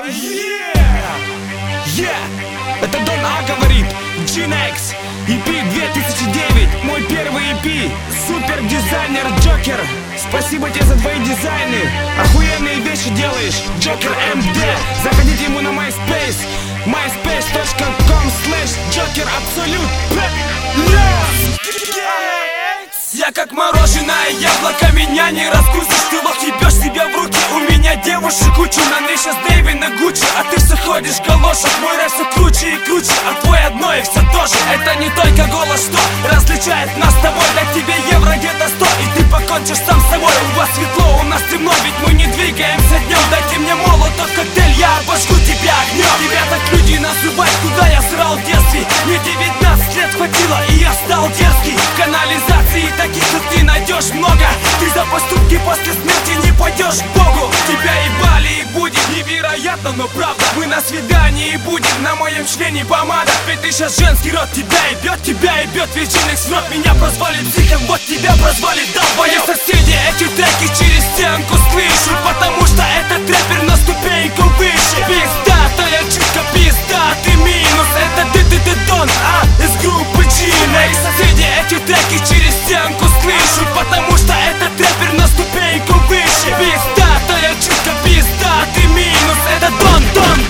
Это Дон А говорит, G-Nex, EP 2009, мой первый EP, супер дизайнер Джокер. Спасибо тебе за твои дизайны, охуенные вещи делаешь, Джокер MD. Заходите ему на MySpace, myspace.com/Джокер Абсолют. Я как мороженое яблоко, меня не раскусишь. Ты лох ебешь себя в руки, у меня девушек кучу. На ней сейчас Дэйви на Гуччи, а ты все ходишь в галошах. Мой рэп все круче и круче, а твой одно и все тоже. Это не только голос, что различает нас с тобой. Дать тебе евро где-то 100, и ты покончишь сам с собой. У вас светло, у нас темно, ведь мы не двигаемся днем. Дайте мне молотов, коктейль, я обожгу тебя огнем. Тебя так люди называют, куда я срал в детстве. Мне 19 лет хватило, и я стал дерзкий. Канализации таких, как ты, найдешь много. Ты за поступки после смерти не пойдешь к Богу. Тебя ебали и будет невероятно, но правда. Мы на свидании будем, на моем члене помада. Ведь ты сейчас женский род, тебя ебет весь G-Nex рот. Меня прозвали психом, вот тебя прозвали долбоёб. Соседи эти треки через стенку слышу, потому что этот рэпер на ступеньку выше. Пиздатая чутка, пиздатый минус. Это ты Дон А из группы G-Nex. Соседи эти треки через стенку слышу, потому что этот рэпер на ступеньку выше. Пиздатая чутка, пиздатый минус. Это Дон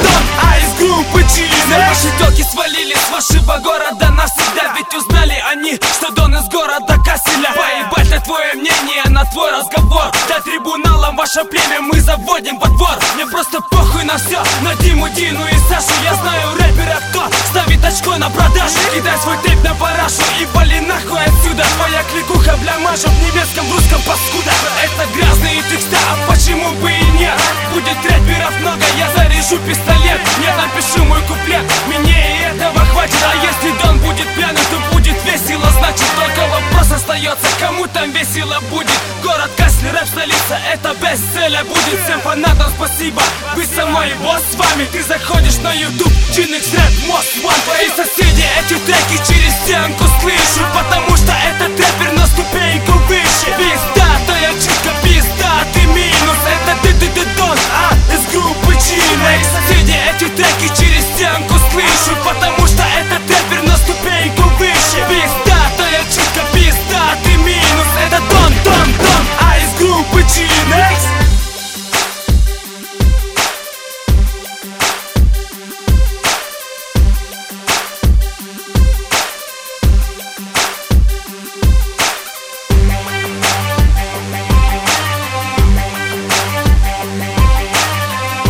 А из группы G-Nex. Ваши тёлки свалили с вашего города навсегда, ведь узнали они, что Дон из города Касселя. Поебать на твое мнение, на твой разговор. До трибуналом ваше племя мы заводим во двор. Мне просто похуй на все, на Диму, Дину и Сашу. Я знаю рэпера, кто ставит очко на продажу. Кидай свой тейп на парашу и вали нахуй отсюда. Твоя кликуха бляможа в немецком, в русском паскуда. Это грязные текста, а почему бы и нет? Будет рэперов много, я заряжу пистолет. Нет, напишу мой куплет, мне и этого хватит. А если Дон будет пьяный, то будет весело. Значит, только вопрос остается, кому там весело будет. Город Кассель, рэп столица, это бестселлер будет. Всем фанатам спасибо, вы со мной, вот с вами. Ты заходишь на YouTube, G-Nex рэп, most one. Твои соседи эти треки через стенку слышу, потому что этот рэпер на ступеньку выше. Пиздатая чутка, пиздатый минус. Это ты Дон А из группы G-Nex. Соседи эти треки через стенку слышу, потому что этот рэпер на ступеньку выше. Пиздатая чутка, пиздатый минус. Это Дон А из группы G-Nex.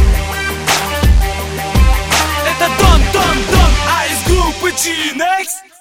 G-Nex.